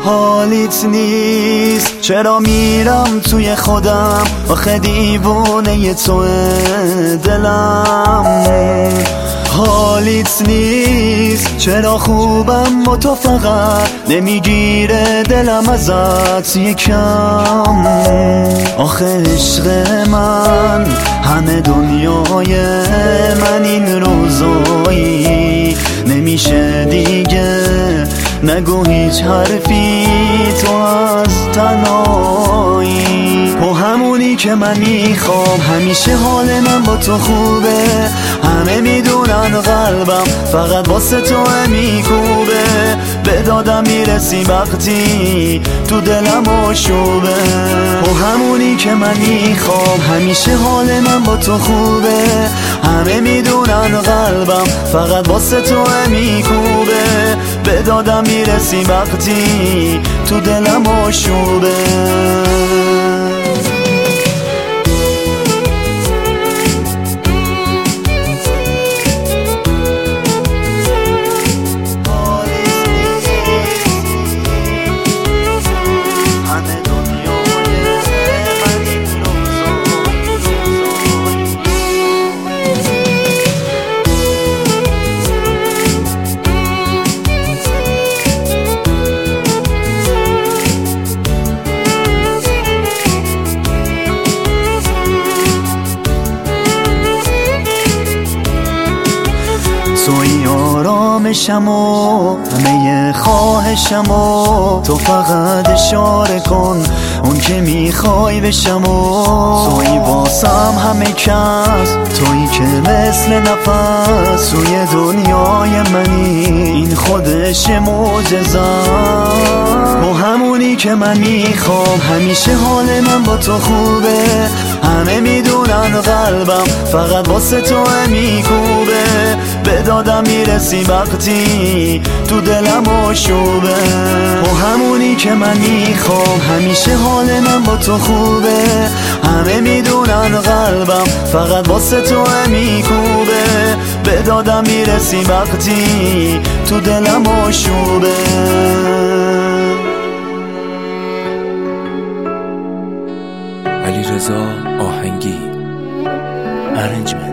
حالیت نیست، چرا میرم توی خودم، آخه دیوونه تو دلم. حالیت نیست، چرا خوبم و تو فقط نمیگیره دلم ازت یکم. آخه عشق من همه دنیای من این روزایی، نمیشه دیگه نگو هیچ حرفی تو از تنهایی. تو همونی که من میخوام، همیشه حال من با تو خوبه، همه میدونن قلبم فقط واسه تو میکوبه. به دادم میرسی وقتی تو دلم آشوبه. تو همونی که من میخوام، همیشه حال من با تو خوبه، همه میدونن قلبم فقط واسه تو میکوبه. به دادم میرسی وقتی تو دلم آشوبه. توی آرامشم و همه خواهشم و تو فقط اشاره کن اون که میخوای بشم و توی واسم همه کس، توی که مثل نفس توی دنیای منی، این خودش معجزه. تو همونی که من میخوام، همیشه حال من با تو خوبه، همه میدونن قلبم فقط واسه تو میکوبه. به دادم میرسی وقتی تو دلم آشوبه. تو همونی که من میخوام، همیشه حال من با تو خوبه، همه میدونن قلبم فقط واسه تو میکوبه. به دادم میرسی وقتی تو دلم آشوبه. علیرضا آهنگی، ارنجمنت.